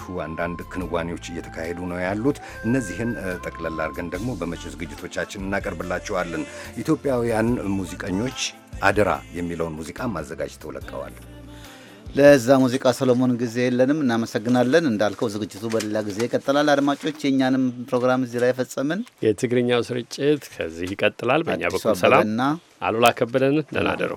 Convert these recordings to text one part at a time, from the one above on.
እንደዚሁ አንዳንድ ክንዋኔዎች እየተካሄዱ ነው ያሉት። እነዚህን ጠቅለል አድርገን ደግሞ በመጪው ዝግጅቶቻችን እናቀርብላችኋለን። ኢትዮጵያውያን ሙዚቀኞች አደራ የሚለውን ሙዚቃም አዘጋጅተው ለቀዋል። ለዛ ሙዚቃ ሰሎሞን ጊዜ የለንም፣ እናመሰግናለን። እንዳልከው ዝግጅቱ በሌላ ጊዜ ይቀጥላል። አድማጮች የእኛንም ፕሮግራም እዚህ ላይ ፈጸምን። የትግርኛው ስርጭት ከዚህ ይቀጥላል። በእኛ በኩል ሰላም፣ አሉላ ከበደን ደህና ደሩ።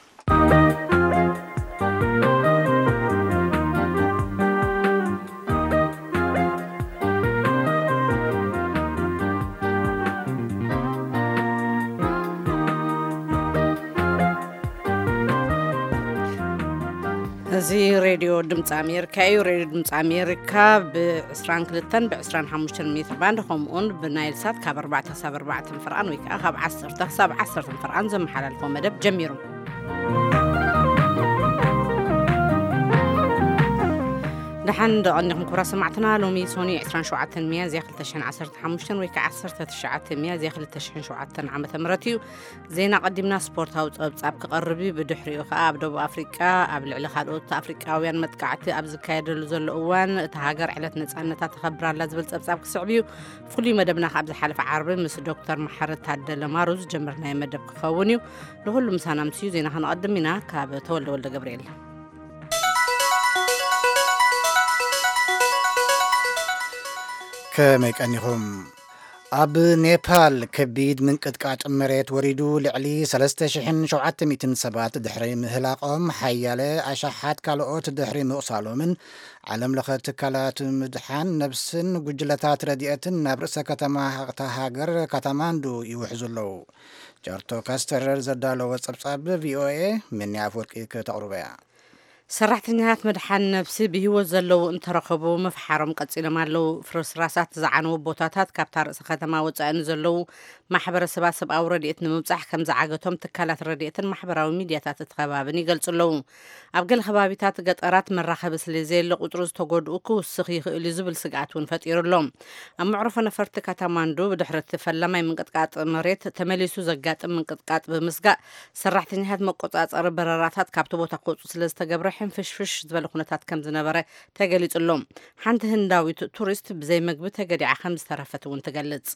እዚ ሬድዮ ድምፂ ኣሜሪካ እዩ። ሬድዮ ድምፂ ኣሜሪካ ብ22 ብ25 ሜትር ባንድ ከምኡውን ብናይል ሳት ካብ 4 ክሳብ 4 ፍርኣን ወይ ከዓ ካብ 10 ክሳብ 10 ፍርኣን ዘመሓላልፎ መደብ ጀሚሩ። دحن دقنكم كبرى سمعتنا لومي سوني 27 ميازي 2015 ويكا 19 ميازي 2017 عام تمرتيو زينا قدمنا سبورتاو صاب كقربي بدحريو خاب دو افريكا ابل على خالوت افريكاويان متقعت ابز كايدل زل اوان تهاجر علت نصانتا تخبر الله زبل صاب كسعبيو فلي مدبنا خابز حلف عربي مس دكتور محرت تعدل ماروز جمرنا مدب كخونيو لهلم سانا مسيو زينا هنقدمنا كاب تولد ولد جبريل. كميكانيهم أب نيبال كبيد من قطقاط مريت وريدو لعلي 3700 دحري مهلاقهم حياله اشحات كالوت دحري مقصالومن عالم لخت كالات مدحان نفسن ጉጅለታት ረዲኤትን ናብ ርእሰ ከተማ ሃገር ከተማንዱ ይውሕዙለው ጃርቶ ካስተረር ዘዳለው ጸብጻብ ቪኦኤ ምን ያፈርቂ ከተቅሩበያ ሰራሕተኛታት መድሓን ነፍሲ ብህይወት ዘለው እንተረኸቡ መፍሓሮም ቀጺሎም ኣለው ፍርስራሳት ዝዓነው ቦታታት ካብ ርእሰ ከተማ ወጻእን ዘለው ማሕበረሰባት ሰብኣዊ ረድኤት ንምብጻሕ ከም ዝዓገቶም ትካላት ረድኤትን ማሕበራዊ ሚድያታት ተኸባብን ይገልጹለው ኣብ ገለ ከባቢታት ገጠራት መራኸቢ ስለዘየለ ቁጥሩ ዝተጎድኡ ክውስኽ ይኽእል ዝብል ስግኣት እውን ፈጢሩሎም ኣብ መዕሩፎ ነፈርቲ ከተማንዱ ብድሕሪ ፈላማይ ምንቅጥቃጥ መሬት ተመሊሱ ዘጋጥም ምንቅጥቃጥ ብምስጋእ ሰራሕተኛታት መቆጻጸሪ በረራታት ካብቲ ቦታ ክወጹ ስለዝተገብረ ፍሽፍሽ ዝበለ ኩነታት ከም ዝነበረ ተገሊጹሎም ሓንቲ ህንዳዊት ቱሪስት ብዘይ ምግቢ ተገዲዓ ከም ዝተረፈት እውን ትገልጽ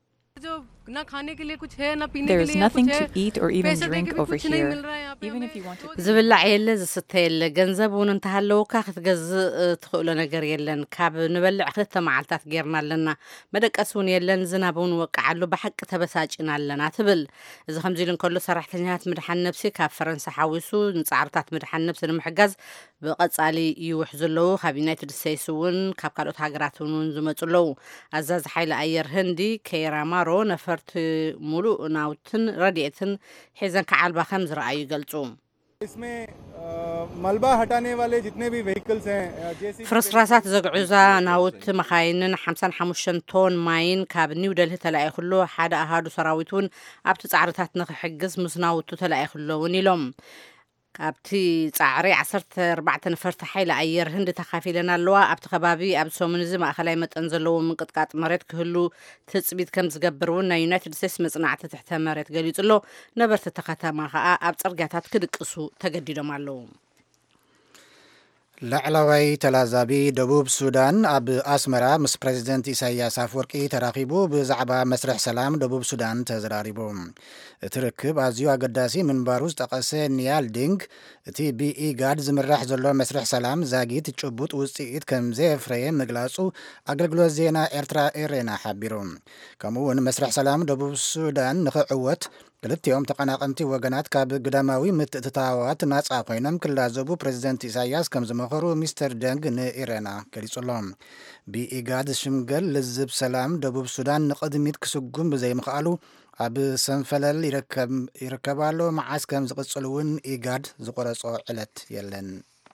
There's nothing to eat or even drink over here. Even if you want to ዝብላዕ የለ ዝስተ የለ ገንዘብ እውን እንተሃለውካ ክትገዝእ ትኽእሎ ነገር የለን ካብ ንበልዕ ክልተ መዓልታት ጌርና ኣለና መደቀስ እውን የለን ዝናብ እውን ወቅዓሉ ብሓቂ ተበሳጭና ኣለና ትብል እዚ ከምዚ ኢሉ እንከሎ ሰራሕተኛታት ምድሓን ነፍሲ ካብ ፈረንሳ ሓዊሱ ንፃዕርታት ምድሓን ነፍሲ ንምሕጋዝ ብቐጻሊ ይውሕዙ ኣለዉ ካብ ዩናይትድ ስቴትስ እውን ካብ ካልኦት ሃገራት እውን ዝመፁ ኣለዉ ኣዛዚ ሓይሊ ኣየር ህንዲ ከይራማሮ ነፈርቲ ሙሉእ ናውትን ረድኤትን ሒዘን ከዓልባ ከም ዝረኣዩ ይገልጹ इसमें मलबा हटाने वाले जितने भी व्हीकल्स हैं ፍርስራሳት ዘግዑዛ ናውት መኻይንን 55 ቶን ማይን ካብ ኒው ደልሂ ተላኢኹሉ ሓደ ኣሃዱ ሰራዊት እውን ኣብቲ ጻዕርታት ንኽሕግዝ ምስ ናውቱ ተላኢኹሉ እውን ኢሎም ካብቲ ጻዕሪ 14 ነፈርቲ ሓይሊ ኣየር ህንዲ ተኻፊለን ኣለዋ ኣብቲ ከባቢ ኣብ ሰሙን እዚ ማእኸላይ መጠን ዘለዎ ምንቅጥቃጥ መሬት ክህሉ ትጽቢት ከም ዝገብር እውን ናይ ዩናይትድ ስቴትስ መጽናዕቲ ትሕተ መሬት ገሊጹ ኣሎ ነበርቲ ከተማ ከዓ ኣብ ጽርግያታት ክድቅሱ ተገዲዶም ኣለዉ ላዕለዋይ ተላዛቢ ደቡብ ሱዳን ኣብ ኣስመራ ምስ ፕሬዚደንት ኢሳያስ ኣፍወርቂ ተራኺቡ ብዛዕባ መስርሕ ሰላም ደቡብ ሱዳን ተዘራሪቦም እቲ ርክብ ኣዝዩ ኣገዳሲ ምንባሩ ዝጠቐሰ ኒያል ዲንግ እቲ ብኢጋድ ዝምራሕ ዘሎ መስርሕ ሰላም ዛጊት ጭቡጥ ውፅኢት ከም ዘየፍረየ ምግላጹ ኣገልግሎት ዜና ኤርትራ ኤሬና ሓቢሩ ከምኡውን መስርሕ ሰላም ደቡብ ሱዳን ንኽዕወት ክልቲኦም ተቐናቐንቲ ወገናት ካብ ግዳማዊ ምትእትታዋት ናጻ ኮይኖም ክላዘቡ ፕሬዚደንት ኢሳያስ ከም ዝመኸሩ ሚስተር ደንግ ንኢሬና ገሊጹሎም ብኢጋድ ሽምገል ልዝብ ሰላም ደቡብ ሱዳን ንቕድሚት ክስጉም ብዘይምኽኣሉ ኣብ ሰንፈለል ይርከባሎ መዓስ ከም ዝቕጽል እውን ኢጋድ ዝቆረጾ ዕለት የለን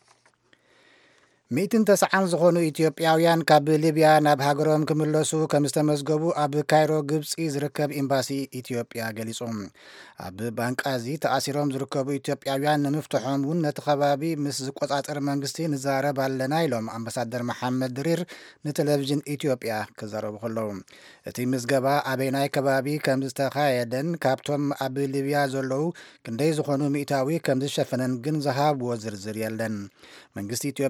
190 ዝኾኑ ኢትዮጵያውያን ካብ ሊብያ ናብ ሃገሮም ክምለሱ ከም ዝተመዝገቡ ኣብ ካይሮ ግብፂ ዝርከብ ኤምባሲ ኢትዮጵያ ገሊጹ ኣብ ባንቃዚ ተኣሲሮም ዝርከቡ ኢትዮጵያውያን ንምፍትሖም እውን ነቲ ከባቢ ምስ ዝቆጻጸር መንግስቲ ንዛረብ ኣለና ኢሎም ኣምባሳደር መሐመድ ድሪር ንቴሌቭዥን ኢትዮጵያ ክዛረቡ ከለዉ እቲ ምዝገባ ኣበይናይ ከባቢ ከም ዝተኻየደን ካብቶም ኣብ ሊብያ ዘለዉ ክንደይ ዝኾኑ ሚእታዊ ከም ዝሸፈነን ግን ዝሃብዎ ዝርዝር የለን መንግስቲ ኢትዮጵያ ዜጋ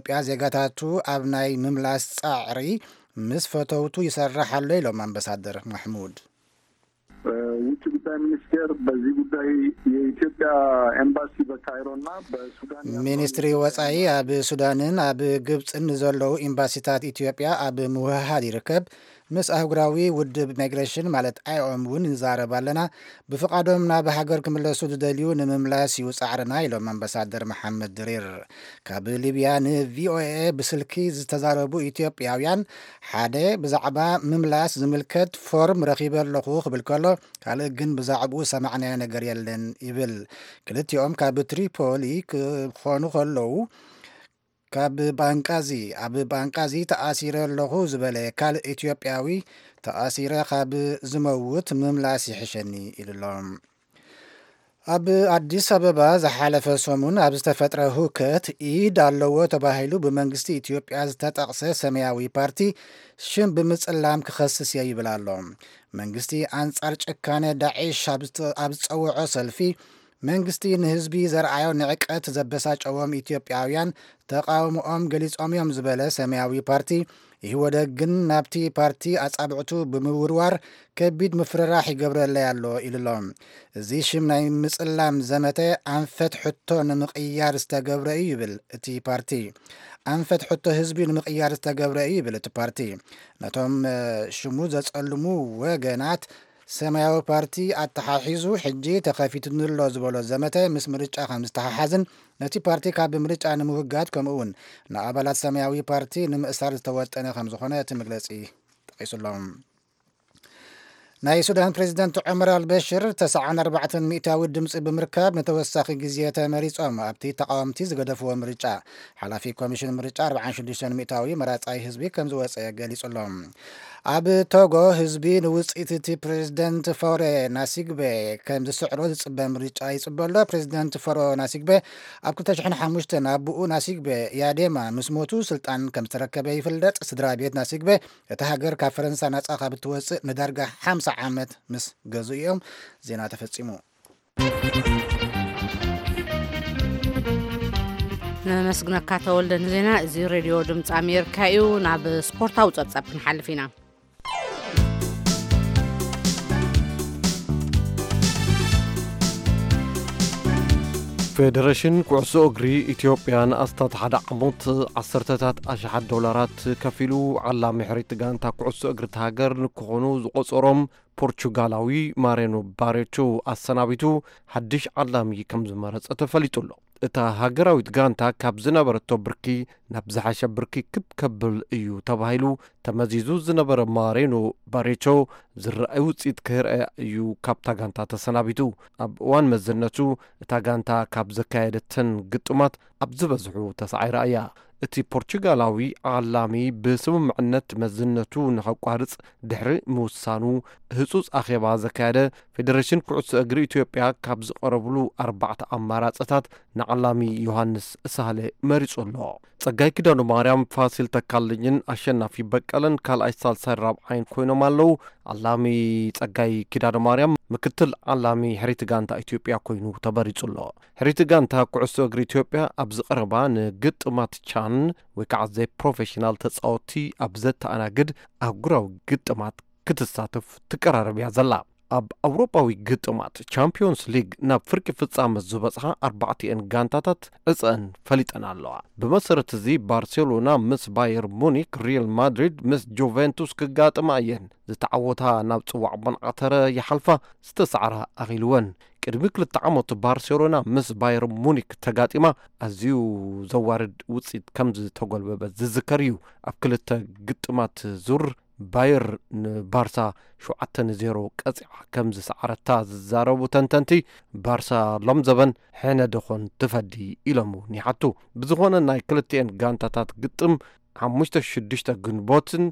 ንብረታቱ ኣብ ናይ ምምላስ ጻዕሪ ምስ ፈተውቱ ይሰርሕ ኣሎ ኢሎም አምባሳደር ማሕሙድ። ውጭ ጉዳይ ሚኒስቴር በዚህ ጉዳይ የኢትዮጵያ ኤምባሲ በካይሮና በሱዳን ሚኒስትሪ ወጻኢ ኣብ ሱዳንን ኣብ ግብፅን ዘለዉ ኤምባሲታት ኢትዮጵያ ኣብ ምውህሃድ ይርከብ። ምስ ኣህጉራዊ ውድብ ኢሚግሬሽን ማለት ኣይኦም እውን ንዛረብ ኣለና። ብፍቃዶም ናብ ሃገር ክምለሱ ዝደልዩ ንምምላስ ይውፃዕርና ኢሎም አምባሳደር መሐመድ ድሪር። ካብ ሊብያ ንቪኦኤ ብስልኪ ዝተዛረቡ ኢትዮጵያውያን ሓደ ብዛዕባ ምምላስ ዝምልከት ፎርም ረኺበ ኣለኹ ክብል ከሎ ካልእ ግን ብዛዕባኡ ሰማዕናዮ ነገር የለን ይብል። ክልቲኦም ካብ ትሪፖሊ ክኾኑ ከለዉ ካብ ባንቃዚ ተኣሲረ ኣለኹ ዝበለ ካልእ ኢትዮጵያዊ ተኣሲረ ካብ ዝመውት ምምላስ ይሕሸኒ ኢሉሎም። ኣብ አዲስ አበባ ዝሓለፈ ሰሙን ኣብ ዝተፈጥረ ሁከት ኢድ ኣለዎ ተባሂሉ ብመንግስቲ ኢትዮጵያ ዝተጠቕሰ ሰማያዊ ፓርቲ ሽም ብምጽላም ክኸስስ ይብል ኣሎ። መንግስቲ አንጻር ጭካነ ዳዒሽ ኣብ ዝፀውዖ ሰልፊ መንግስቲ ንህዝቢ ዘርአዮ ንዕቀት ዘበሳጨዎም ኢትዮጵያውያን ተቃውሞኦም ገሊጾም እዮም ዝበለ ሰማያዊ ፓርቲ ይወደግን ናብቲ ፓርቲ አጻብዕቱ ብምውርዋር ከቢድ ምፍርራሕ ይገብረለይ ኣሎ ኢሉሎም። እዚ ሽም ናይ ምጽላም ዘመተ አንፈት ሕቶ ንምቕያር ዝተገብረ እዩ ይብል እቲ ፓርቲ። አንፈት ሕቶ ህዝቢ ንምቕያር ዝተገብረ እዩ ይብል እቲ ፓርቲ። ነቶም ሽሙ ዘጸልሙ ወገናት ሰማያዊ ፓርቲ አተሓሒዙ ሕጂ ተኸፊትንሎ ዝበሎ ዘመተ ምስ ምርጫ ከም ዝተሓሓዝን ነቲ ፓርቲ ካብ ምርጫ ንምውጋድ ከምኡውን ንኣባላት ሰማያዊ ፓርቲ ንምእሳር ዝተወጠነ ከም ዝኾነ እቲ መግለጺ ጠቂሱሎም። ናይ ሱዳን ፕሬዚደንት ዑመር አልበሽር 94 ሚእታዊ ድምፂ ብምርካብ ነተወሳኺ ግዜ ተመሪጾም ኣብቲ ተቃወምቲ ዝገደፍዎ ምርጫ ሓላፊ ኮሚሽን ምርጫ 46 ሚእታዊ መራፃይ ህዝቢ ከም ዝወፀ ገሊጹሎም። ኣብ ቶጎ ህዝቢ ንውፅኢት እቲ ፕሬዚደንት ፎሬ ናሲግቤ ከም ዝስዕሮ ዝፅበ ምርጫ ይፅበሎ። ፕሬዚደንት ፎሮ ናሲግቤ ኣብ 2005 ኣቦኡ ናሲግቤ ያዴማ ምስ ሞቱ ስልጣን ከም ዝተረከበ ይፍለጥ። ስድራ ቤት ናሲግቤ እቲ ሃገር ካብ ፈረንሳ ናፃ ካብ እትወፅእ ንዳርጋ 50 ዓመት ምስ ገዙ እዮም። ዜና ተፈጺሙ። ነመስግነካ ተወልደ ንዜና እዚ ሬድዮ ድምፂ ኣሜሪካ እዩ። ናብ ስፖርታዊ ፀብጻብ ክንሓልፍ ኢና። ፌዴሬሽን ኩዕሶ እግሪ ኢትዮጵያ ንኣስታት ሓደ ዓመት $10,000 ከፊሉ ዓላሚ ሕሪት ጋንታ ኩዕሶ እግሪ ሃገር ንክኾኑ ዝቆፀሮም ፖርቹጋላዊ ማሬኖ ባሬቾ ኣሰናቢቱ ሓድሽ ዓላሚ ከም ዝመረፀ ተፈሊጡ ኣሎ። እታ ሃገራዊት ጋንታ ካብ ዝነበረቶ ብርኪ ናብ ዝሓሸ ብርኪ ክብል እዩ ተባሂሉ ተመዚዙ ዝነበረ ማሬኖ ባሬቾ ዝረአይ ውፅኢት ክርአ እዩ ካብታ ጋንታ ተሰናቢቱ። ኣብ እዋን መዘነቱ እታ ጋንታ ካብ ዘካየደተን ግጥማት ኣብ ዝበዝሑ ተሰዓይራ እያ። እቲ ፖርቹጋላዊ ዓላሚ ብስምምዕነት መዝነቱ ንኸቋርፅ ድሕሪ ምውሳኑ ህጹጽ ኣኼባ ዘካየደ ፌዴሬሽን ኩዕሶ እግሪ ኢትዮጵያ ካብ ዝቐረብሉ 4 ኣማራፅታት ንዓላሚ ዮሃንስ ሳህለ መሪጹ ኣሎ። ጸጋይ ኪዳኑ ማርያም፣ ፋሲል ተካልኝን አሸናፊ በቀለን ካልኣይ ሳልሳይ ራብዓይን ኮይኖም ኣለው። ዓላሚ ጸጋይ ኪዳኑ ማርያም ምክትል ዓላሚ ሕሪት ጋንታ ኢትዮጵያ ኮይኑ ተበሪጹ ኣሎ። ሕሪት ጋንታ ኩዕሶ እግሪ ኢትዮጵያ ኣብ ዝቐረባ ንግጥማት ቻን ወይ ከዓ ዘይ ፕሮፌሽናል ተጻወቲ ኣብ ዘተኣናግድ ኣህጉራዊ ግጥማት ክትሳተፍ ትቀራረብ እያ ዘላ። ኣብ ኣውሮፓዊ ግጥማት ቻምፒዮንስ ሊግ ናብ ፍርቂ ፍጻመ ዝበጽሓ 4 ጋንታታት ዕፀን ፈሊጠን ኣለዋ። ብመሰረት እዚ ባርሴሎና ምስ ባየር ሙኒክ፣ ሪያል ማድሪድ ምስ ጁቬንቱስ ክጋጥማ እየን ዝተዓወታ ናብ ጽዋዕ መንዓተረ ይሓልፋ ዝተሰዓራ ኣኺልወን። ቅድሚ 2 ዓመት ባርሴሎና ምስ ባየር ሙኒክ ተጋጢማ ኣዝዩ ዘዋርድ ውፅኢት ከም ዝተጎልበበ ዝዝከር እዩ። ኣብ 2 ግጥማት ዙር ባየር ንባርሳ 7-0 ቀፂዓ ከም ዝሰዓረታ ዝዛረቡ ተንተንቲ ባርሳ ሎም ዘበን ሕነ ድኾን ትፈዲ ኢሎም ይሓቱ። ብዝኾነ ናይ ክልቲአን ጋንታታት ግጥም 5-6 ግንቦትን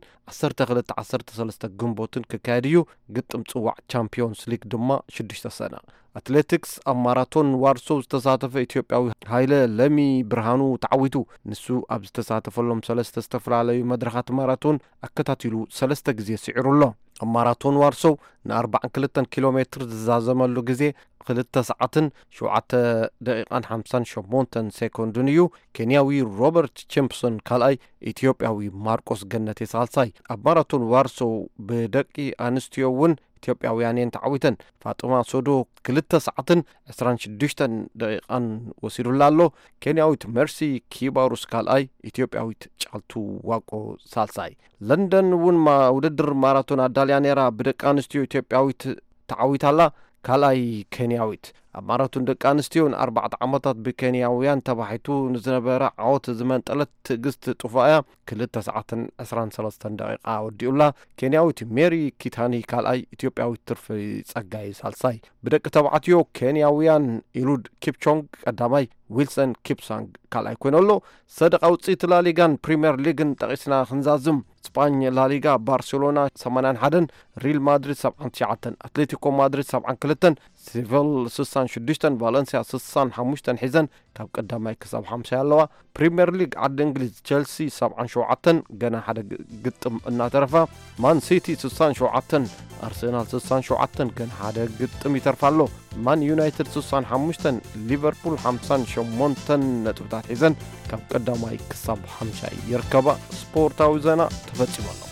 12-13 ግንቦትን ክካየድ እዩ። ግጥም ጽዋዕ ቻምፒዮንስ ሊግ ድማ 6 ሰነ። አትሌቲክስ ኣብ ማራቶን ዋርሶ ዝተሳተፈ ኢትዮጵያዊ ሃይለ ለሚ ብርሃኑ ተዓዊቱ ንሱ ኣብ ዝተሳተፈሎም 3 ዝተፈላለዩ መድረኻት ማራቶን ኣከታቲሉ 3 ግዜ ስዒሩሎ። ኣብ ማራቶን ዋርሶ ን42 ኪሎ ሜትር ዝዛዘመሉ ግዜ 2 ሰዓትን 7 ደቂቃን 58 ሴኮንድን እዩ። ኬንያዊ ሮበርት ቺምፕሰን ካልኣይ፣ ኢትዮጵያዊ ማርቆስ ገነቴ ሳልሳይ። ኣብ ማራቶን ዋርሶ ብደቂ ኣንስትዮ እውን ኢትዮጵያውያን እየን ተዓዊተን። ፋጡማ ሶዶ 2 ሰዓትን 26 ደቂቃን ወሲዱላ ኣሎ። ኬንያዊት መርሲ ኪባሩስ ካልኣይ፣ ኢትዮጵያዊት ጫልቱ ዋቆ ሳልሳይ። ለንደን እውን ውድድር ማራቶን ኣዳልያ ነራ ብደቂ ኣንስትዮ ኢትዮጵያዊት ተዓዊታላ ካልኣይ ኬንያዊት። ኣብ ማራቶን ደቂ ኣንስትዮ 4 ዓመታት ብኬንያውያን ተባሒቱ ንዝነበረ ዓወት ዝመንጠለት ትዕግስት ጡፋያ 2 ሰዓትን 23 ደቂቃ ወዲኡላ። ኬንያዊት ሜሪ ኪታኒ ካልኣይ፣ ኢትዮጵያዊት ትርፊ ጸጋይ ሳልሳይ። ብደቂ ተባዕትዮ ኬንያውያን ኢሉድ ኪፕቾንግ ቀዳማይ፣ ዊልሰን ኪፕሳንግ ካልኣይ ኮይነሎ። ሰደቃ ውፅኢት ላሊጋን ፕሪምየር ሊግን ጠቂስና ክንዛዝም ስፓኝ ላሊጋ ባርሴሎና 81፣ ሪል ማድሪድ 79፣ አትሌቲኮ ማድሪድ 72፣ ሲቪል 66፣ ቫለንሲያ 65 ሒዘን ካብ ቀዳማይ ክሳብ 50 ኣለዋ። ፕሪምየር ሊግ ዓዲ እንግሊዝ ቸልሲ 77 ገና ሓደ ግጥም እናተረፋ፣ ማን ሲቲ 67፣ አርሴናል 67 ገና ሓደ ግጥም ይተርፋሎ። ማን ዩናይትድ 65፣ ሊቨርፑል 58 ነጥብታት ሒዘን ካብ ቀዳማይ ክሳብ 50 ይርከባ። ስፖርታዊ ዜና ተፈጺሙ ኣሎ።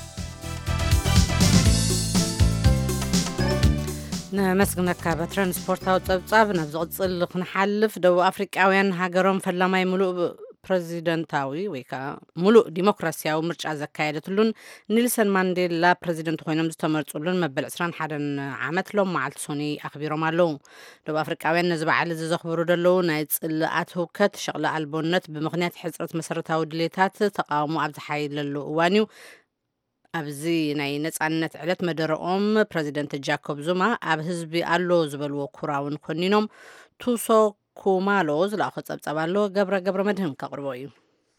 ነመስግነካ በትረን ስፖርታዊ ጸብጻብ ናብ ዝቕጽል ክንሓልፍ። ደቡብ አፍሪቃውያን ሃገሮም ፈላማይ ሙሉእ ፕሬዚደንታዊ ወይ ከዓ ሙሉእ ዲሞክራሲያዊ ምርጫ ዘካየደትሉን ኔልሰን ማንዴላ ፕሬዚደንት ኮይኖም ዝተመርጹሉን መበል 21 ዓመት ሎም መዓልቲ ሶኒ ኣኽቢሮም ኣለዉ። ደቡብ አፍሪቃውያን ነዚ በዓል ዘኽብሩ ደለዉ ናይ ጽልኣት ህውከት፣ ሸቕለ ኣልቦነት ብምኽንያት ሕፅረት መሰረታዊ ድሌታት ተቃውሞ ኣብ ዝሓየለሉ እዋን እዩ። ኣብዚ ናይ ነጻነት ዕለት መደረኦም ፕሬዚደንት ጃኮብ ዙማ ኣብ ህዝቢ ኣሎ ዝበልዎ ኩራውን ኮኒኖም ቱሶ ኩማሎ ዝለኣኾ ጸብጸብ ኣሎ። ገብረ መድህን ከቕርቦ እዩ።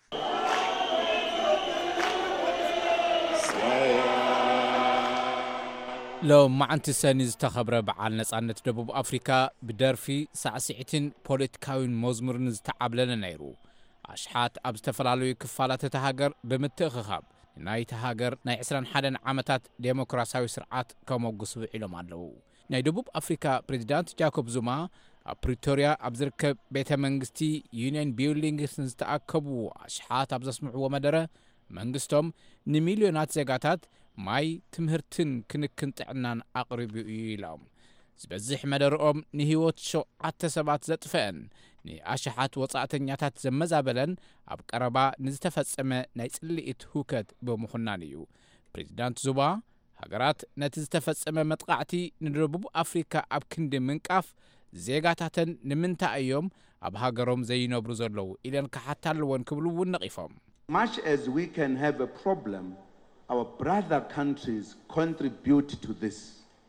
ሎም መዓንቲ ሰኒ ዝተኸብረ በዓል ነጻነት ደቡብ አፍሪካ ብደርፊ ሳዕስዒትን ፖለቲካዊን መዝሙርን ዝተዓብለለ ነይሩ። ኣሽሓት ኣብ ዝተፈላለዩ ክፋላት እታ ሃገር ብምትእኽኻብ ናይቲ ሃገር ናይ 21 ዓመታት ዴሞክራሲያዊ ስርዓት ከመጉሱ ኢሎም ኣለዉ። ናይ ደቡብ አፍሪካ ፕሬዚዳንት ጃኮብ ዙማ ኣብ ፕሪቶሪያ ኣብ ዝርከብ ቤተ መንግስቲ ዩኒየን ቢልዲንግ ዝተኣከቡ ኣሽሓት ኣብ ዘስምዕዎ መደረ መንግስቶም ንሚልዮናት ዜጋታት ማይ፣ ትምህርትን ክንክን ጥዕናን ኣቕሪቡ እዩ ኢሎም። ዝበዝሕ መደረኦም ንህይወት 7 ሰባት ዘጥፍአን ንኣሽሓት ወጻእተኛታት ዘመዛበለን ኣብ ቀረባ ንዝተፈጸመ ናይ ጽልኢት ህውከት ብምኹናን እዩ። ፕሬዚዳንት ዙማ ሃገራት ነቲ ዝተፈጸመ መጥቃዕቲ ንደቡብ አፍሪካ ኣብ ክንዲ ምንቃፍ ዜጋታተን ንምንታይ እዮም ኣብ ሃገሮም ዘይነብሩ ዘለዉ ኢለን ክሓታልዎን ክብሉ እውን ነቒፎም much as we can have a problem our brother countries contribute to this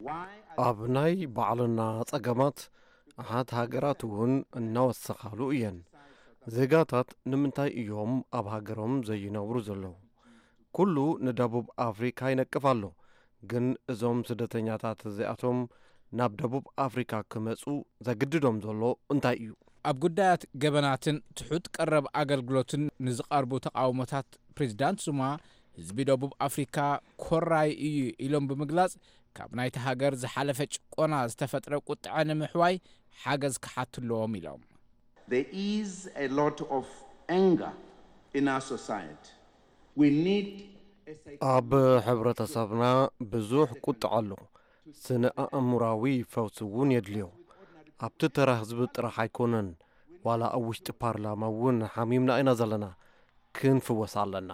ኣብ ናይ ባዕልና ጸገማት ኣሓት ሃገራት እውን እናወሰኻሉ እየን። ዜጋታት ንምንታይ እዮም ኣብ ሃገሮም ዘይነብሩ ዘለዉ? ኩሉ ንደቡብ አፍሪካ ይነቅፍ ኣሎ። ግን እዞም ስደተኛታት እዚኣቶም ናብ ደቡብ አፍሪካ ክመጹ ዘግድዶም ዘሎ እንታይ እዩ? ኣብ ጉዳያት ገበናትን ትሑት ቀረብ ኣገልግሎትን ንዝቐርቡ ተቃውሞታት ፕሬዚዳንት ዙማ ህዝቢ ደቡብ አፍሪካ ኮራይ እዩ ኢሎም ብምግላጽ ካብ ናይቲ ሃገር ዝሓለፈ ጭቆና ዝተፈጥረ ቁጥዐ ንምሕዋይ ሓገዝ ክሓትለዎም ኢሎም There is a lot of anger in our society. We need ኣብ ሕብረተሰብና ብዙሕ ቁጥዕ ኣሎ። ስነ ኣእምራዊ ፈውሲ እውን የድልዮ። ኣብቲ ተራ ህዝቢ ጥራሕ ኣይኮነን፣ ዋላ ኣብ ውሽጢ ፓርላማ እውን ሓሚምና ኢና ዘለና፣ ክንፍወስ ኣለና።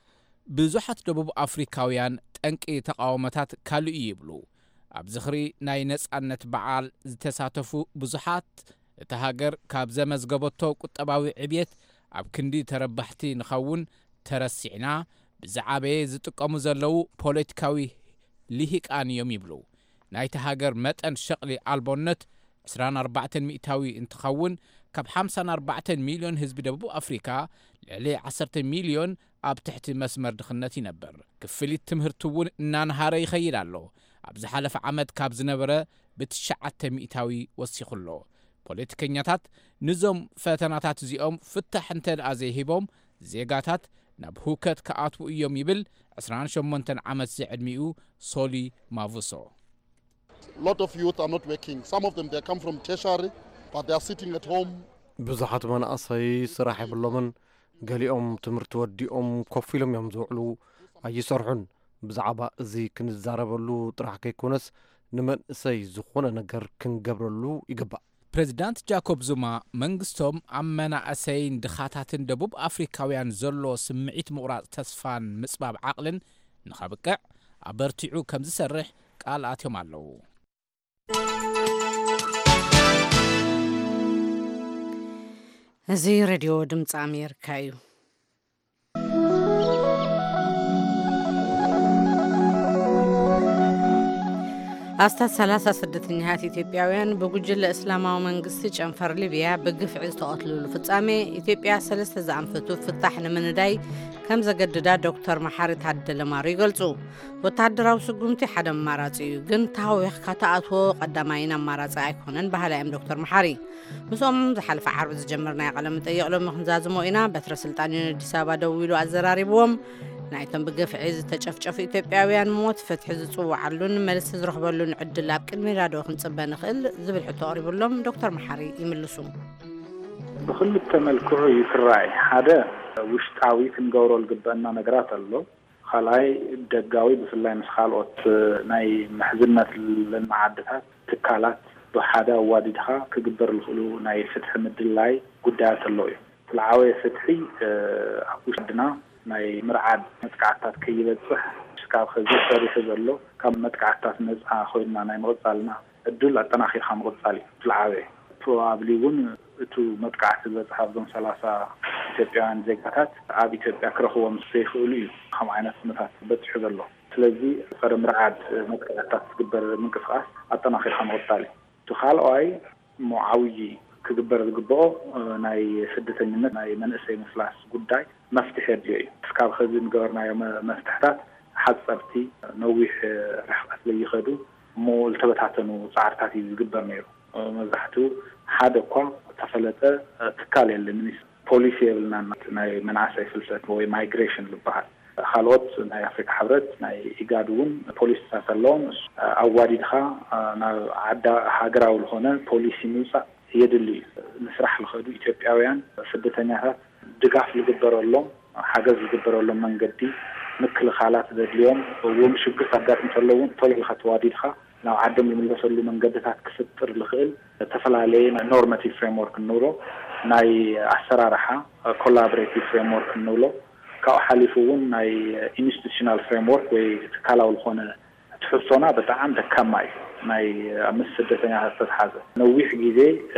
ብዙሓት ደቡብ አፍሪካውያን ጠንቂ ተቃውሞታት ካልኡ ይብሉ። ኣብ ዝኽሪ ናይ ነጻነት በዓል ዝተሳተፉ ብዙሓት እቲ ሃገር ካብ ዘመዝገበቶ ቁጠባዊ ዕብየት ኣብ ክንዲ ተረባሕቲ ንኸውን ተረሲዕና ብዛዕበየ ዝጥቀሙ ዘለዉ ፖለቲካዊ ልሂቃን እዮም ይብሉ። ናይቲ ሃገር መጠን ሸቕሊ ኣልቦነት 24 ሚእታዊ እንትኸውን ካብ 54 ሚልዮን ህዝቢ ደቡብ አፍሪካ ልዕሊ 10 ሚልዮን ኣብ ትሕቲ መስመር ድኽነት ይነበር። ክፍሊት ትምህርቲ እውን እናንሃረ ይኸይድ ኣሎ። ኣብ ዝሓለፈ ዓመት ካብ ዝነበረ ብ9 ሚእታዊ ወሲኹሎ። ፖለቲከኛታት ንዞም ፈተናታት እዚኦም ፍታሕ እንተደኣ ዘይሂቦም ዜጋታት ናብ ህውከት ከኣትዉ እዮም ይብል 28 ዓመት ዘዕድሚኡ ሶሊ ማvuso A lot of youth are not working. Some of them they come from tertiary but they are sitting at home. ብዙሓት መናእሰይ ስራሕ የብሎምን ገሊኦም ትምህርቲ ወዲኦም ኮፍ ኢሎም እዮም ዝውዕሉ ኣይሰርሑን ብዛዕባ እዚ ክንዛረበሉ ጥራሕ ከይኮነስ ንመንእሰይ ዝኾነ ነገር ክንገብረሉ ይግባእ ፕሬዚዳንት ጃኮብ ዙማ መንግስቶም ኣብ መናእሰይን ድኻታትን ደቡብ ኣፍሪካውያን ዘሎ ስምዒት ምቑራጽ ተስፋን ምጽባብ ዓቕልን ንኸብቅዕ ኣበርቲዑ ከም ዝሰርሕ ቃል ኣትዮም ኣለዉ እዚ ሬድዮ ድምፂ ኣሜሪካ እዩ ኣስታት 30 ስደተኛታት ኢትዮጵያውያን ብጉጅለ እስላማዊ መንግስቲ ጨንፈር ሊብያ ብግፍዒ ዝተቐትልሉ ፍጻሜ ኢትዮጵያ 3 ዝኣንፈቱ ፍታሕ ንምንዳይ ከም ዘገድዳ ዶክተር መሓሪ ታደለ ማሩ ይገልጹ ወታደራዊ ስጉምቲ ሓደ ኣማራጺ እዩ ግን ታዊኽካ ተኣትዎ ቀዳማይን ኣማራጺ ኣይኮነን ባህላዮም ዶክተር መሓሪ ምስኦም ዝሓለፈ ዓርቢ ዝጀመርናይ ቃለ መጠይቅ ሎም ክንዛዝሞ ኢና በትረ ስልጣን አዲስ አበባ ደው ኢሉ ኣዘራሪቦም ናይቶም ብግፍዒ ዝተጨፍጨፉ ኢትዮጵያውያን ሞት ፍትሒ ዝጽውዓሉን መልሲ ዝረኽበሉን ዕድል ኣብ ቅድሚ ራድዮ ክንጽበ ንኽእል ዝብል ሕቶ ቀሪቡሎም ዶክተር መሓሪ ይምልሱ ብኽልተ መልክዑ ይክራይ ሓደ ውሽጣዊ ክንገብሮ ዝግበአና ነገራት ኣሎ ካልኣይ ደጋዊ ብፍላይ ምስ ካልኦት ናይ ምሕዝነት ልምዓድታት ትካላት ብሓደ ኣዋዲድኻ ክግበር ዝኽእሉ ናይ ፍትሒ ምድላይ ጉዳያት ኣሎ እዩ ትልዓወየ ፍትሒ ኣብ ውሽጥና ናይ ምርዓድ መጥቃዕታት ከይበጽሕ ስካብ ኸዚ ሰሪሑ ዘሎ ካብ መጥቃዕታት ነፃ ኮይና ናይ ምቕጻልና እድል ኣጠናኺርካ ምቕጻል እዩ ትልዓወየ ፕሮባብሊ እውን እቱ መጥቃዕቲ ዝበጽሕ ኣብዞም 30 ኢትዮጵያውያን ዜጋታት ኣብ ኢትዮጵያ ክረኽቦም ዘይኽእሉ እዩ ከም ዓይነት ኩነታት በፂሑ ዘሎ ስለዚ ፀረ ምርዓድ መጥቃዕታት ዝግበር ምንቅስቓስ ኣጠናኺርካ ምቕጻል እዩ እቲ ካልኣይ ዓብዪ ክግበር ዝግብኦ ናይ ስደተኝነት ናይ መንእሰይ ምፍላስ ጉዳይ መፍትሒ የድልዮ እዩ እስካብ ኸዚ ንገበርናዮ መፍትሕታት ሓፀርቲ ነዊሕ ርሕቀት ዘይኸዱ እሞ ዝተበታተኑ ፃዕርታት እዩ ዝግበር ነይሩ መብዛሕትኡ ሓደ እኳ ተፈለጠ ትካል የለን ፖሊሲ የብልና ናይ መናእሰይ ፍልሰት ወይ ማይግሬሽን ዝበሃል ካልኦት ናይ ኣፍሪካ ሕብረት ናይ ኢጋድ እውን ፖሊሲታት ኣለዎም ኣዋዲድኻ ናብ ዓዳ ሃገራዊ ዝኾነ ፖሊሲ ምውፃእ የድሊ ንስራሕ ዝኸዱ ኢትዮጵያውያን ስደተኛታት ድጋፍ ዝግበረሎም ሓገዝ ዝግበረሎም መንገዲ ምክልኻላት ዘድልዮም እውን ሽግር ኣጋጥሞ ዘለውን ቶሎ ኢኻ ተዋዲድኻ ናብ ዓዶም ዝምለሰሉ መንገድታት ክፍጥር ዝኽእል ተፈላለየ ኖርማቲቭ ፍሬምወርክ እንብሎ ናይ ኣሰራርሓ ኮላቦሬቲቭ ፍሬምወርክ እንብሎ ካብኡ ሓሊፉ እውን ናይ ኢንስቲቱሽናል ፍሬምወርክ ወይ ትካላዊ ዝኾነ ትሕሶና በጣም ደካማ እዩ ናይ ምስ ስደተኛታት ዝተተሓዘ ነዊሕ ግዜ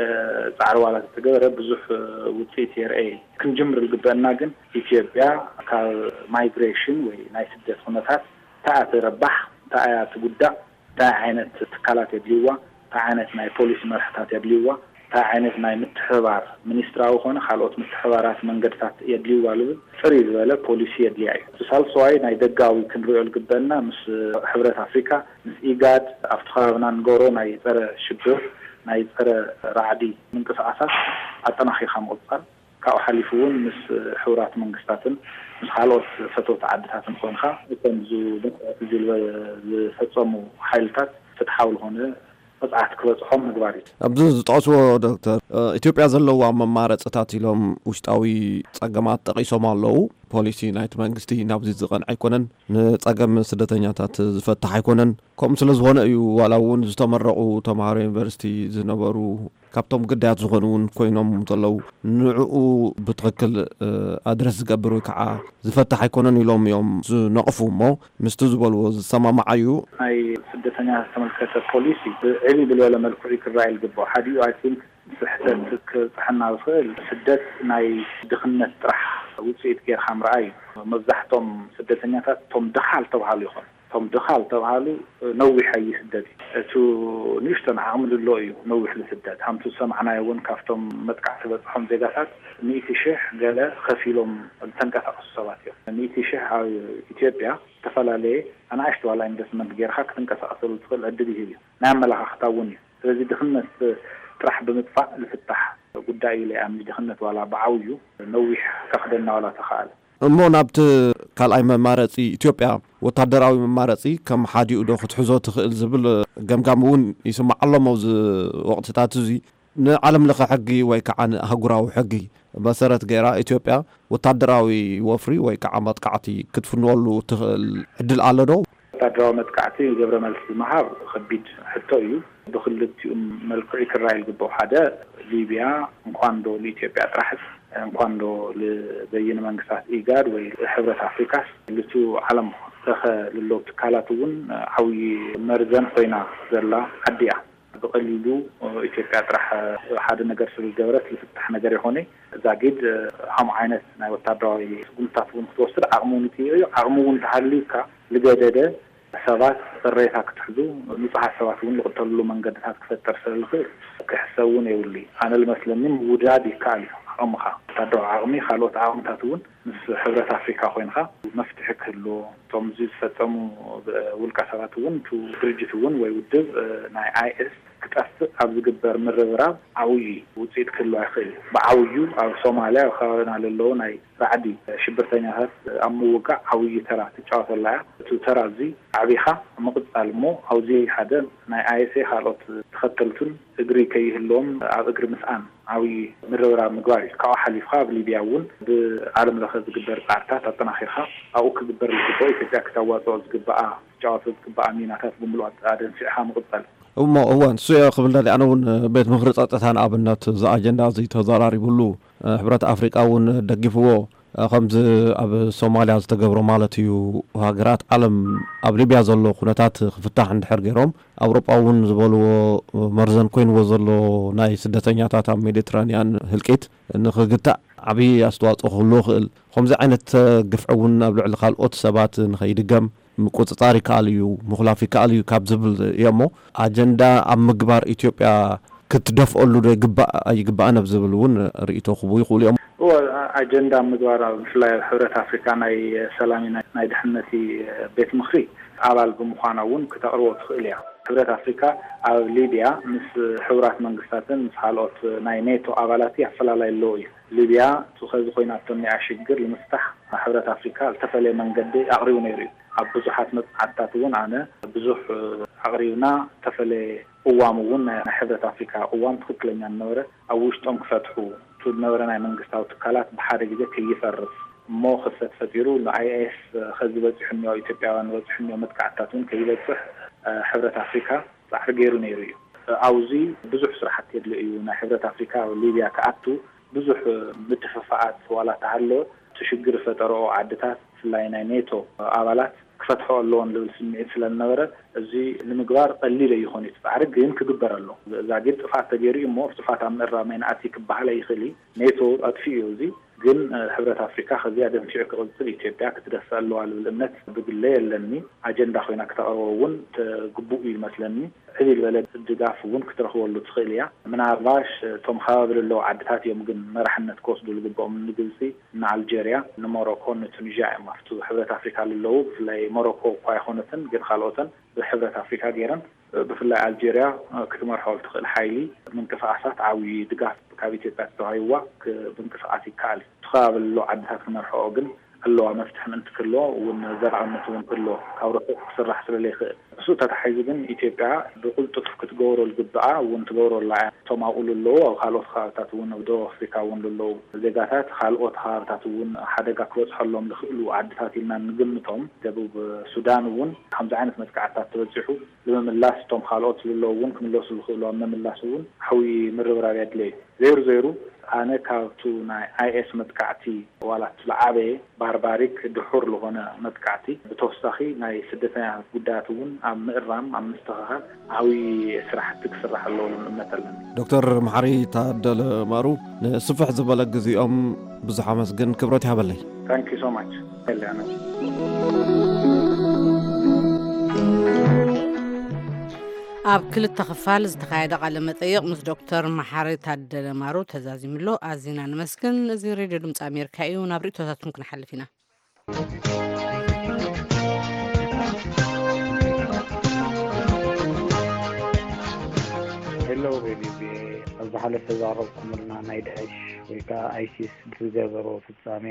ፃዕሪ ዋላት ዝተገበረ ብዙሕ ውፅኢት የርአየ ክንጅምር ዝግበአና ግን ኢትዮጵያ ካብ ማይግሬሽን ወይ ናይ ስደት ኩነታት ታኣ ትረባሕ ታኣ ትጉዳእ እንታይ ዓይነት ትካላት የድልይዋ እንታይ ዓይነት ናይ ፖሊሲ መርሕታት የድልይዋ እንታይ ዓይነት ናይ ምትሕብባር ሚኒስትራዊ ኾነ ካልኦት ምትሕብባራት መንገድታት የድልይዋ ዝብል ፅሪ ዝበለ ፖሊሲ የድልያ እዩ ሳልሳይ ናይ ደጋዊ ክንሪኦ ዝግበአና ምስ ሕብረት ኣፍሪካ ምስ ኢጋድ ኣብቲ ከባቢና ንገብሮ ናይ ፀረ ሽብር ናይ ፀረ ራዕዲ ምንቅስቃሳት ኣጠናኺርካ ምቕፃል ካብኡ ሓሊፉ እውን ምስ ሕቡራት መንግስታትን ምስ ካልኦት ፈተውቲ ዓድታትን ኮይንካ እቶም ዝፈፀሙ ሓይልታት ፍትሓዊ ዝኾነ ቅፅዓት ክበፅሖም ምግባር እዩ ኣብዚ ዝጠቕስዎ ዶክተር ኢትዮጵያ ዘለዋ መማረፅታት ኢሎም ውሽጣዊ ፀገማት ጠቂሶም ኣለዉ ፖሊሲ ናይቲ መንግስቲ ናብዚ ዝቐንዕ ኣይኮነን ንፀገም ስደተኛታት ዝፈትሕ ኣይኮነን ከምኡ ስለ ዝኾነ እዩ ዋላ እውን ዝተመረቑ ተምሃሮ ዩኒቨርሲቲ ዝነበሩ ካብቶም ግዳያት ዝኾኑ እውን ኮይኖም ዘለዉ ንዕኡ ብትክክል ኣድረስ ዝገብር ወይ ከዓ ዝፈትሕ ኣይኮነን ኢሎም እዮም ዝነቕፉ እሞ ምስቲ ዝበልዎ ዝሰማማዕ እዩ ናይ ስደተኛታት ዝተመልከተ ፖሊሲ ብዕሊ ብልበለ መልክዑ ክረአይ ዝግብኦ ሓዲኡ ኣይ ቲንክ ስሕተት ክፅሕና ዝኽእል ስደት ናይ ድኽነት ጥራሕ ውፅኢት ጌርካ ምርኣይ መብዛሕቶም ስደተኛታት እቶም ድኻል ተባሃሉ ይኾኑ እቶም ድኻል ተባሃሉ ነዊሕ ኣይስደድ እቱ ንእሽተን ዓቕሚ ዘሎ እዩ ነዊሕ ዝስደድ ሃምቱ ሰማዕናዮ እውን ካብቶም መጥቃዕቲ ዝበፅሖም ዜጋታት 100,000 ገለ ከፊሎም ዝተንቀሳቀሱ ሰባት እዮም 100,000 ኣብ ኢትዮጵያ ዝተፈላለየ ኣናእሽቲ ዋላ ኢንቨስትመንት ጌርካ ክትንቀሳቀሰሉ ትኽእል ዕድል ይህብ እዩ ናይ ኣመላኻኽታ እውን እዩ ስለዚ ድኽነት ጥራሕ ብምጥፋእ ዝፍታሕ ጉዳይ እዩ ለይ ድኽነት ዋላ ብዓብዩ ነዊሕ ከኽደና ዋላ ተኸኣለ እሞ ናብቲ ካልኣይ መማረፂ ኢትዮጵያ ወታደራዊ መማረፂ ከም ሓዲኡ ዶ ክትሕዞ ትኽእል ዝብል ገምጋም እውን ይስማዕ ኣሎ መውዝ ወቅትታት እዚ ንዓለም ለኸ ሕጊ ወይ ከዓ ንኣህጉራዊ ሕጊ መሰረት ገይራ ኢትዮጵያ ወታደራዊ ወፍሪ ወይ ከዓ መጥቃዕቲ ክትፍንወሉ ትኽእል ዕድል ኣሎ ዶ? ወታደራዊ መጥቃዕቲ ገብረ መልሲ መሃብ ከቢድ ሕቶ እዩ። ብክልቲኡም መልክዑ ክራይ ዝግበኦ ሓደ ሊብያ እንኳን ዶ ለኢትዮጵያ ጥራሕስ እንኳን ዶ ለበይነ መንግስታት ኢጋድ ወይ ሕብረት አፍሪካስ ልቱ ዓለም ተኸ ልሎ ትካላት እውን ዓብዪ መርዘን ኮይና ዘላ ዓዲያ ብቀሊሉ ኢትዮጵያ ጥራሕ ሓደ ነገር ስለዝገበረት ዝፍታሕ ነገር ይኾነ ዛጊድ ሃም ዓይነት ናይ ወታደራዊ ጉምታት እውን ክትወስድ ዓቕሙን እዩ ዓቕሙን ተሃሊካ ልገደደ ሰባት ጥሬታ ክትሕዙ ንጹሓት ሰባት እውን ዝቕተልሉ መንገድታት ክፈጠር ስለዝኽእል ክሕሰውን የብሉ ኣነ ልመስለኒ ውዳድ ይከኣል እዩ ዓቕምኻ ወታደራዊ ዓቕሚ ካልኦት ዓቕምታት እውን ምስ ሕብረት አፍሪካ ኮይንካ መፍትሒ ክህሉ እቶም ዝፈፀሙ ውልቀ ሰባት እውን ድርጅት እውን ወይ ውድብ ናይ አይኤስ ክጠፍእ ኣብ ዝግበር ምርብራብ ዓብዪ ውፅኢት ክህሉ ኣይኽእል ብዓብዩ ኣብ ሶማልያ ከባቢና ዘለዎ ናይ ራዕዲ ሽብርተኛታት ኣብ ምውቃዕ ዓብዪ ተራ ትጫወተላ እያ እቲ ተራ እዚ ዓብይኻ ምቕፃል እሞ ኣብዚ ሓደ ናይ አይኤስ ካልኦት ተኸተልቱን እግሪ ከይህልዎም ኣብ እግሪ ምስኣን ዓብዪ ምርብራብ ምግባር እዩ ካብኡ ሓሊፍካ ኣብ ሊብያ እውን ብዓለም ለኸ ዝግበር ፃዕርታት ኣጠናኺርካ ኣብኡ ክግበር ዝግብኦ ኢትዮጵያ ክተዋፅኦ ዝግብኣ ትጫወቶ ዝግብኣ ሚናታት ብምሉእ ኣደንሲዕካ ምቕፃል እሞ እዋን ሱያ ክብል ኣነ እውን ቤት ምክሪ ፀጥታ ንኣብነት እዚ ኣጀንዳ እዚ ተዘራሪብሉ ሕብረት አፍሪካ እውን ደጊፍዎ ከምዚ ኣብ ሶማልያ ዝተገብሮ ማለት እዩ ሃገራት ዓለም ኣብ ሊብያ ዘሎ ኩነታት ክፍታሕ እንድሕር ገይሮም ኣውሮጳ እውን ዝበልዎ መርዘን ኮይንዎ ዘሎ ናይ ስደተኛታት ኣብ ሜዲትራንያን ህልቂት ንክግታእ ዓብዪ ኣስተዋፅኦ ክህልዎ ክእል ከምዚ ዓይነት ግፍዒ እውን ኣብ ልዕሊ ካልኦት ሰባት ንኸይድገም ምቁፅፃር ይከኣል እዩ ምኽላፍ ይከኣል እዩ ካብ ዝብል እሞ ኣጀንዳ ኣብ ምግባር ኢትዮጵያ ክትደፍአሉ ዶ ይግባእ ናብ ዝብል እውን ርእይቶ ክቡ ይኽእሉ እዮም። ኣጀንዳ ምግባር ብፍላይ ሕብረት አፍሪካ ናይ ሰላሚ ናይ ድሕነቲ ቤት ምክሪ ኣባል ብምዃና እውን ክተቕርቦ ትኽእል እያ። ሕብረት አፍሪካ ኣብ ሊብያ ምስ ሕቡራት መንግስታትን ምስ ካልኦት ናይ ኔቶ ኣባላት ኣፈላላይ ኣለዎ እዩ። ሊብያ ከዚ ኮይናቶ ኒኣ ሽግር ንምፍታሕ ሕብረት አፍሪካ ዝተፈለየ መንገዲ ኣቕሪቡ ነይሩ እዩ። ኣብ ብዙሓት መፅዓትታት እውን ኣነ ብዙሕ ኣቕሪብና ዝተፈለየ እዋም እውን ናይ ሕብረት አፍሪካ እዋም ትክክለኛ ነበረ ኣብ ውሽጦም ክፈትሑ ዝነበረ ናይ መንግስታዊ ትካላት ብሓደ ግዜ ከይፈርስ እሞ ክፍተት ፈጢሩ ንአይኤስ ከዚ በፂሑ እኒኦ ኢትዮጵያውያን በፂሑ እኒኦ መጥቃዕትታት እውን ከይበፅሕ ሕብረት አፍሪካ ፃዕሪ ገይሩ ነይሩ እዩ። ኣብዚ ብዙሕ ስራሕቲ የድሊ እዩ ናይ ሕብረት አፍሪካ ሊብያ ክኣቱ ብዙሕ ምትፍፋኣት ዋላ ተሃለወ ትሽግር ፈጠረኦ ዓድታት ብፍላይ ናይ ኔቶ ኣባላት ክፈትሖ ኣለዎን ዝብል ስምዒት ስለዝነበረ እዚ ንምግባር ቀሊል ኣይኮነ እዩ ፃዕሪ ግን ክግበር ኣሎ ዛጊድ ጥፋት ተገይሩ እሞ ጥፋት ኣብ ምእራም ናኣቲ ክበሃል ኣይኽእል ኔቶ ኣጥፊኡ እዩ እዚ ግን ሕብረት አፍሪካ ከዚያ ደንፊዑ ክቕፅል ኢትዮጵያ ክትደፍእ ኣለዋ ዝብል እምነት ብግለ የለኒ ኣጀንዳ ኮይና ክተቕርቦ እውን ግቡእ እዩ ይመስለኒ ዕብል በለ ድጋፍ እውን ክትረኽበሉ ትኽእል እያ ምናልባሽ እቶም ከባቢ ዘለዉ ዓድታት እዮም ግን መራሕነት ክወስዱ ዝግብኦም ንግብፂ ንኣልጀርያ ንሞሮኮ ንቱኒዥያ እዮም ኣብቲ ሕብረት አፍሪካ ዘለዉ ብፍላይ ሞሮኮ እኳ ኣይኮነትን ግን ካልኦተን ብሕብረት አፍሪካ ገይረን ብፍላይ ኣልጀርያ ክትመርሖ ትኽእል ሓይሊ ምንቅስቃሳት ዓብዪ ድጋፍ ካብ ኢትዮጵያ ተዋሂብዋ ብምንቅስቃስ ይከኣል እዩ ትኸባቢ ዘሎ ዓድታት ክመርሕኦ ግን ኣለዋ መፍትሒ ምእንቲ ክህልዎ እውን ዘረኣነት እውን ክህልዎ ካብ ርሑቕ ክስራሕ ስለዘይኽእል እሱ ተታሒዙ ግን ኢትዮጵያ ብቁልጡፍ ክትገብሮ ዝግብኣ እውን ትገብረላ እያ እቶም ኣብኡ ዘለዉ ኣብ ካልኦት ከባቢታት እውን ኣብ ደቡብ ኣፍሪካ እውን ዘለዉ ዜጋታት ካልኦት ከባቢታት እውን ሓደጋ ክበፅሐሎም ዝኽእሉ ዓድታት ኢልና ንግምቶም ደቡብ ሱዳን እውን ከምዚ ዓይነት መጥቃዕትታት ተበፂሑ ንምምላስ እቶም ካልኦት ዘለዉ እውን ክምለሱ ዝኽእሉ ኣብ ምምላስ እውን ዓብዪ ምርብራብ የድልዮ እዩ ዘይሩ ኣነ ካብቱ ናይ አይኤስ መጥቃዕቲ ዋላት ዝዓበየ ባርባሪክ ድሑር ዝኾነ መጥቃዕቲ ብተወሳኺ ናይ ስደተኛታት ጉዳያት እውን ኣብ ምእራም ኣብ ምስትኽኻል ዓብዪ ስራሕቲ ክስራሕ ኣለዎ እምነት ኣለኒ። ዶክተር መሓሪ ታደለ ማሩ ንስፍሕ ዝበለ ግዚኦም ብዙሕ ኣመስግን ክብረት ይሃበለይ። ታንክ ዩ ሶ ማች ለያነ ኣብ ክልተ ክፋል ዝተኻየደ ቃለ መጠይቕ ምስ ዶክተር መሓሪ ታደለ ማሩ ተዛዚምሎ ኣዚና ንመስግን። እዚ ሬድዮ ድምፂ ኣሜሪካ እዩ። ናብ ርእቶታትኩም ክንሓልፍ ኢና። ሄሎ ሬድዮ ኣብ ዝሓለፈ ዛረብኩምልና ናይ ዳዕሽ ወይ ከዓ ኣይሲስ ዝገበሮ ፍጻሜ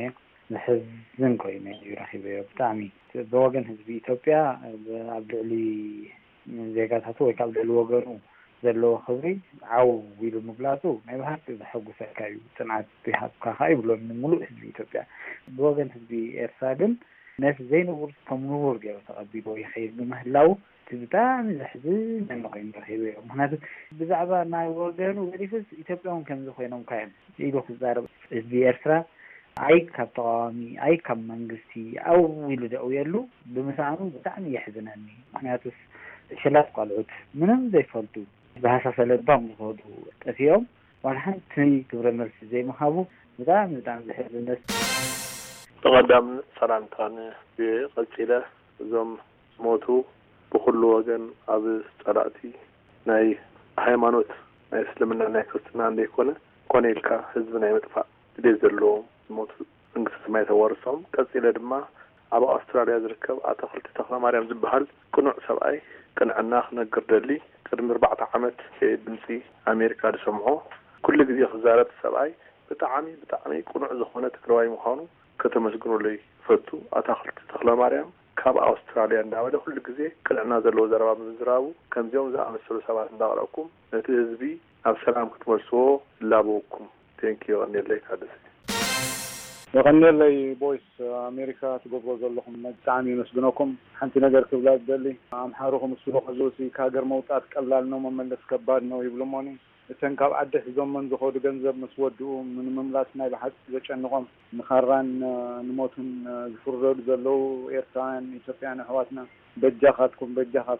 ዝሕዝን ኮይኑ ይረኺበዮ ብጣዕሚ ብወገን ህዝቢ ኢትዮጵያ ኣብ ልዕሊ ዜጋታቱ ወይ ካብ ልዕሊ ወገኑ ዘለዎ ክብሪ ዓው ኢሉ ምግላፁ ናይ ባህርቲ ዘሐጉሰካ እዩ ፅንዓት ብሃብካ ይብሎ ሙሉእ ህዝቢ ኢትዮጵያ ብወገን ህዝቢ ኤርትራ ግን ነቲ ዘይንቡር ከም ንቡር ገይሩ ተቐቢሎ ይኸይድ ምህላው ብጣዕሚ ዘሕዝን ኮይኑ ረኺበዮ ምክንያቱ ብዛዕባ ናይ ወገኑ ገዲፍስ ኢትዮጵያውን ከምዚ ኮይኖም ካዮም ኢሉ ክዛረብ ህዝቢ ኤርትራ ኣይ ካብ ተቃዋሚ ኣይ ካብ መንግስቲ ኣው ኢሉ ደውየሉ ብምሳኑ ብጣዕሚ የሕዝነኒ ምክንያቱስ ሽላት ቆልዑት ምንም ዘይፈልጡ bahasa selebam ዝኸዱ ጠፊኦም ዋላ ሓንቲ ግብረ መልሲ ዘይምሃቡ ብጣዕሚ ዘሕዝን ተቀዳም ሰላምታን ብቀፂለ እዞም ዝሞቱ ብኩሉ ወገን ኣብ ጸላእቲ ናይ ሃይማኖት ናይ እስልምና ናይ ክርስትና እንደይኮነ ኮነልካ ህዝቢ ናይ መጥፋእ ግዴ ዘለዎም ዝሞቱ መንግስቲ ሰማይ ተወርሶም ቀፂለ ድማ ኣብ ኣውስትራልያ ዝርከብ ኣተክልቲ ተክለ ማርያም ዝበሃል ቅኑዕ ሰብኣይ ቅንዕና ክነግር ደሊ ቅድሚ 4 ዓመት ድምፂ ኣሜሪካ ዝሰምዖ ኩሉ ግዜ ክዛረብ ሰብኣይ ብጣዕሚ ቅኑዕ ዝኾነ ትግራዋይ ምዃኑ ከተመስግኑለይ ፈቱ ኣተክልቲ ተክለ ማርያም ካብ ኣውስትራልያ እንዳወደ ኩሉ ግዜ ቅንዕና ዘለዎ ዘረባ ምዝራቡ ከምዚኦም ዝኣመሰሉ ሰባት እንዳቀረብኩም ነቲ ህዝቢ ኣብ ሰላም ክትመልስዎ ላብኩም ቴንኪዩ ኣነለይ ካደስ የቀነለይ ቦይስ ኣሜሪካ ትገብሮ ዘለኹም ብጣዕሚ መስግነኩም ሓንቲ ነገር ክብላ ደሊ ኣምሓሩኹም ስሎ ከዞሲ ከሀገር መውጣት ቀላል ነው መመለስ ከባድ ነው ይብሉሞኒ እተን ካብ ዓዲ ሒዞምን ዝኸዱ ገንዘብ መስወድኡ ምን መምላስ ናይ ባሓት ዘጨንቆም ንኻራን ንሞቱን ዝፍረዱ ዘለው ኤርትራውያን ኢትዮጵያውያን ኣሕዋትና በጃኻትኩም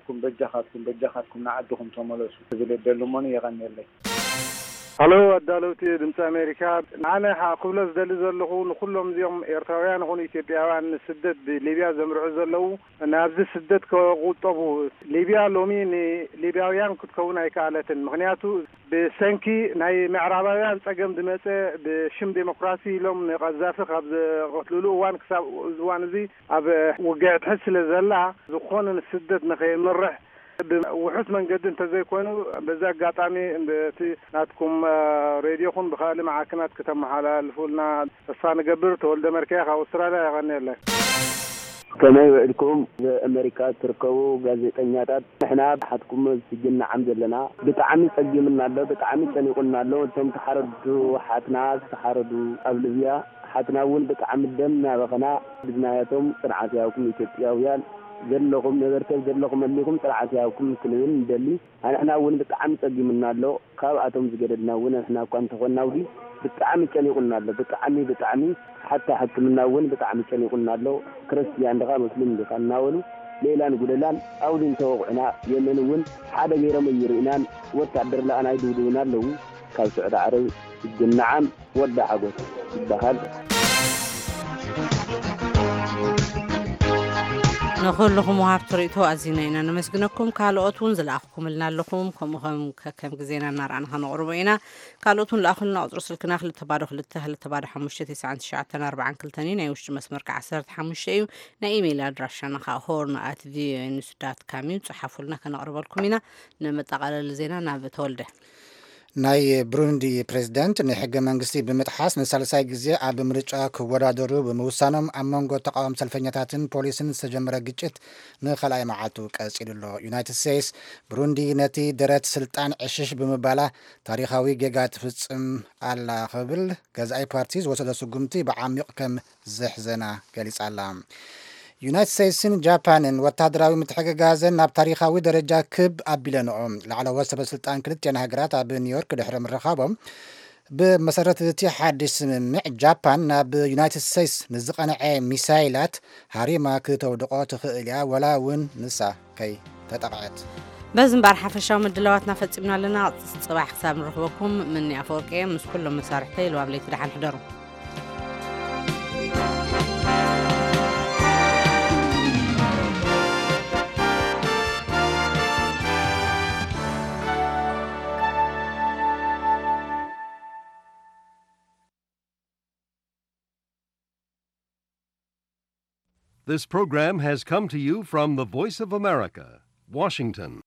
ንዓድኹም ተመለሱ ዝብል ደልሞኒ የቀነለይ هلو أدالوتي دمت أمريكا أنا حقبل زدل زلخو نخلهم زيهم إيرتراويان هون إثيوبياويان سدد بليبيا زمرع زلو نابز سدد كقطبو ليبيا لومين ليبياويان كتكون هيكالة مغنياتو بسنكي ناي معرابيان تقم دمته بشم ديمقراطي لهم غزافق أب قتلولو وان كساب وان زي أب وقع تحس لزلع زخون السدد نخي مرح وحس من قد انت زي كونو بزاق قاطعني ناتكم راديوكم بخالي معاكنات كتب محالة لفولنا الصانة قبر تولد أمريكا أستراليا يغني لك كما يوعدكم أمريكا تركوا غازيطنيات احنا بحثكم سجلنا عمد لنا بتعامي سجلنا له بتعامي تنقلنا له انتم تحردوا حاتنا تحردوا أبليبيا حاتنا ون بتعامي دمنا بخنا بزناياتهم صنعاتياكم إثيوبياويان ዘለኹም ነገርከ ዘለኹም እንኩም ጥራዓትያውኩም ክልን ደሊ ኣና እውን ብጣዕሚ ፀጊምናሎ ካብኣቶም ዝገደድና እውን ኣና ኳን ተኾናውዲ ብጣዕሚ ጨኒቁናሎ ብጣዕሚ ሓታ ሕክምና እውን ብጣዕሚ ጨኒቁናሎ ክርስቲያን ደኻ ሙስሊም ደኻ ናወሉ ሌላን ጉደላን ኣውሊን ተወቁዕና የመን እውን ሓደ ገይሮም ይርኢናን ወታደር ለኣና ይድውድውና ኣለው ካብ ስዑድ ዓረብ ይግናዓም ወዳ ሓጎስ ይበሃል نخلكم وهاب طريقته أزينينا نمسكنكم كالوتون زلاخكم لنا لكم كم جزينا نار عنها نقربينا كالوتون لأخلنا أدرس الكناخ للتبارك للتبارك حمشة 9 كل تاني نيوش مسمر كعسرت حمشة نايميل أدرسنا خاورنا@vnews.com صحفوا لنا كنقرب لكم هنا نمتقال الزينا نابتولده ናይ ብሩንዲ ፕሬዝዳንት ንሕገ መንግስቲ ብምጥሓስ ንሳልሳይ ግዜ ኣብ ምርጫ ክወዳደሩ ብምውሳኖም ኣብ መንጎ ተቃዋሚ ሰልፈኛታትን ፖሊስን ዝተጀመረ ግጭት ንኸልኣይ መዓልቱ ቀፂሉሎ ዩናይትድ ስቴትስ ብሩንዲ ነቲ ደረት ስልጣን ዕሽሽ ብምባላ ታሪኻዊ ጌጋ ትፍፅም ኣላ ክብል ገዛኢ ፓርቲ ዝወሰደ ስጉምቲ ብዓሚቕ ከም ዘሕዘና ገሊጻ ኣላ ዩናይትድ ስቴትስን ጃፓንን ወታደራዊ ምትሕግጋዝን ናብ ታሪኻዊ ደረጃ ክብ ኣቢለንኦም ላዕለዎት ሰበስልጣን ክልቲአን ሃገራት ኣብ ኒውዮርክ ድሕሪ ምርኻቦም ብመሰረት እቲ ሓድሽ ስምምዕ ጃፓን ናብ ዩናይትድ ስቴትስ ንዝቐንዐ ሚሳይላት ሃሪማ ክተውድቆ ትኽእል እያ ወላ እውን ንሳ ከይ ተጠቕዐት በዝምባር ሓፈሻዊ ምድላዋትና ፈፂምና ኣለና ፅባሕ ክሳብ ንረኽበኩም ምኒ ኣፈወርቄ ምስ ኩሎም መሳርሕተይ ልዋብ ለይቲ ድሓን ሕደሩ This program has come to you from the Voice of America, Washington.